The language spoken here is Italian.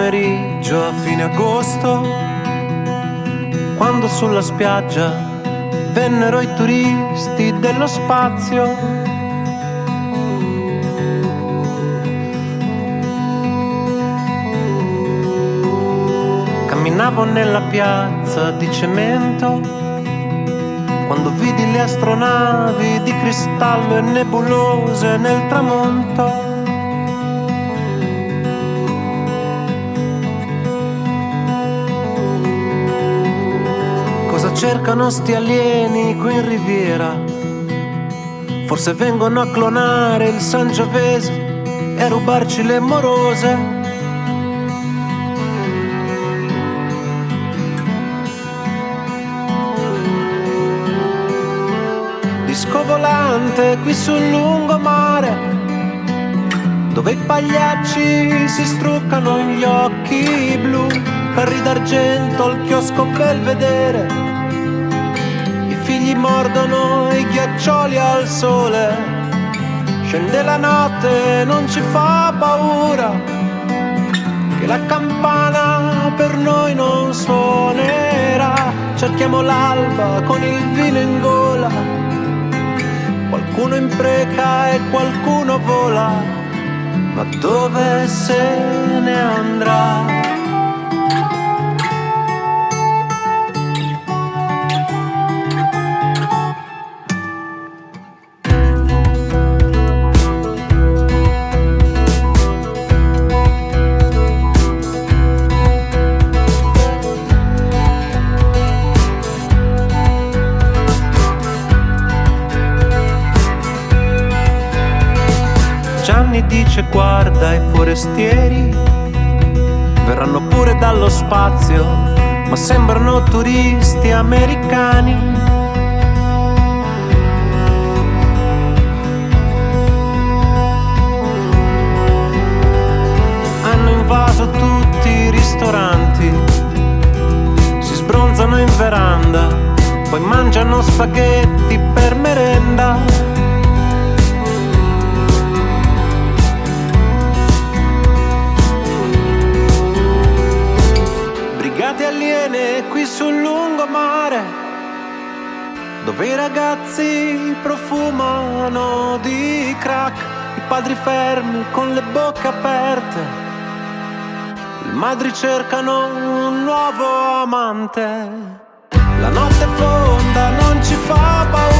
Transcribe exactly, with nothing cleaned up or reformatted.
pomeriggio a fine agosto, quando sulla spiaggia vennero i turisti dello spazio. Camminavo nella piazza di cemento quando vidi le astronavi di cristallo e nebulose nel tramonto. Cosa cercano sti alieni qui in Riviera? Forse vengono a clonare il Sangiovese e a rubarci le morose. Disco volante qui sul lungomare, dove i pagliacci si struccano gli occhi blu, carri d'argento al chiosco Belvedere, i figli mordono i ghiaccioli al sole, scende la notte, non ci fa paura, che la campana per noi non suonerà, cerchiamo l'alba con il vino in gola. Qualcuno impreca e qualcuno vola, ma dove se ne andrà? Gianni dice guarda i forestieri verranno pure dallo spazio, ma sembrano turisti americani. Hanno invaso tutti i ristoranti, si sbronzano in veranda, poi mangiano spaghetti per merenda. Brigate aliene qui sul lungomare, dove i ragazzi profumano di crack, i padri fermi con le bocche aperte, le madri cercano un nuovo amante. La notte fonda non ci fa paura,